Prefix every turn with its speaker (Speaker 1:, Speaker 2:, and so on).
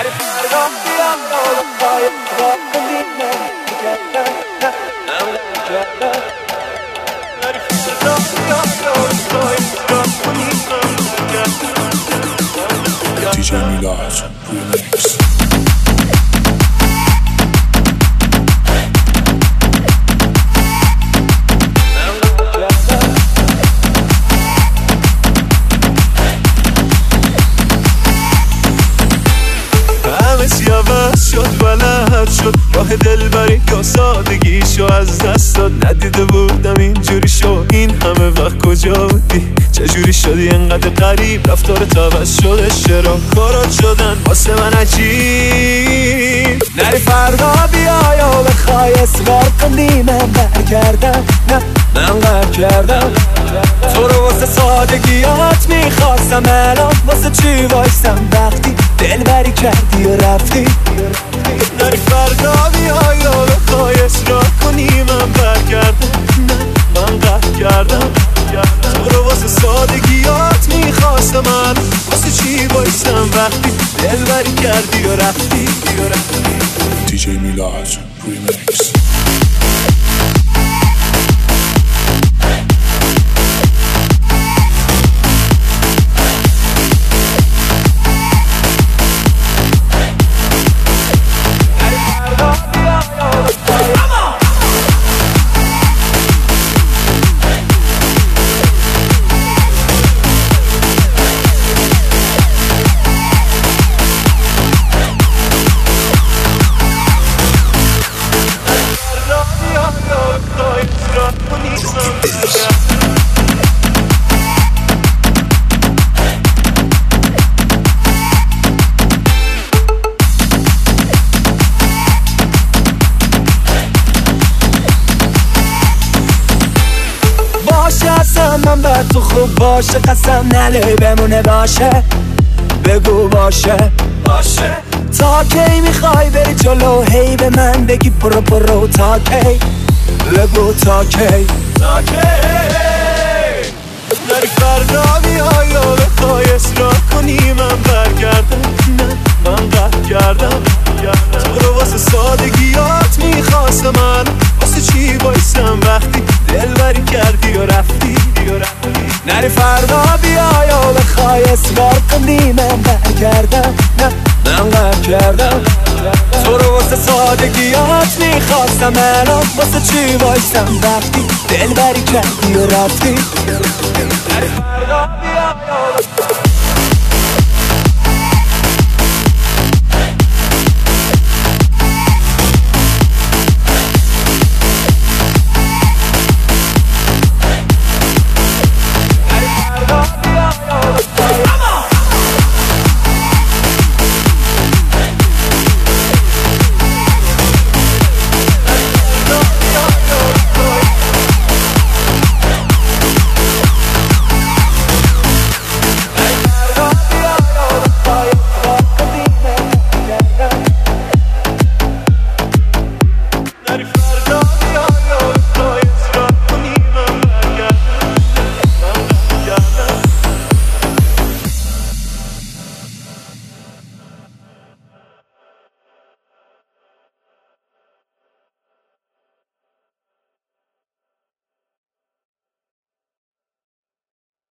Speaker 1: DJ Milad Remix.
Speaker 2: عوض شد بلد شد راه دلبری یا سادگیشو از دست داد. ندیده بودم اینجوری شد این همه وقت کجا بودی؟ چجوری شدی انقدر غریب؟ رفتارت عوض شده چرا کارات شدن واسه من عجیب؟
Speaker 3: نری فردا بیای و بخوای اصرار کنی من برگردم. نه من قهر کردم تو رو واسه سادگیات میخواستم. الان واسه چی وایستم وقتی دلبری کردی و رفتی؟
Speaker 2: نری فردا بیای و بخوای اصرار کنی من برگردم. نه من قهر کردم تو رو واسه سادگیات میخواستم. الان واسه چی وایستم وقتی دلبری کردی و رفتی؟
Speaker 1: DJ Milad Remix.
Speaker 3: من بر تو خوب باشه قسم نله بمونه باشه. بگو باشه تا کی میخوای بری جلو هی به من بگی برو تا کی؟ بگو تا کی؟
Speaker 2: نری فردا بیای و بخوای اصرار کنی من برگردم. نه من قهر کردم تو رو واسه سادگیات میخواستم. من واسه چی بایستم وقتی دلبری کردی و رفتی؟
Speaker 3: نری فردا بیای و بخوای اصرار کنی من برگردم. نه من قهر کردم تو رو واسه سادگیات میخواستم. الان واسه چی وایستم وقتی دلبری کردی و رفتی؟ نری فردا بیای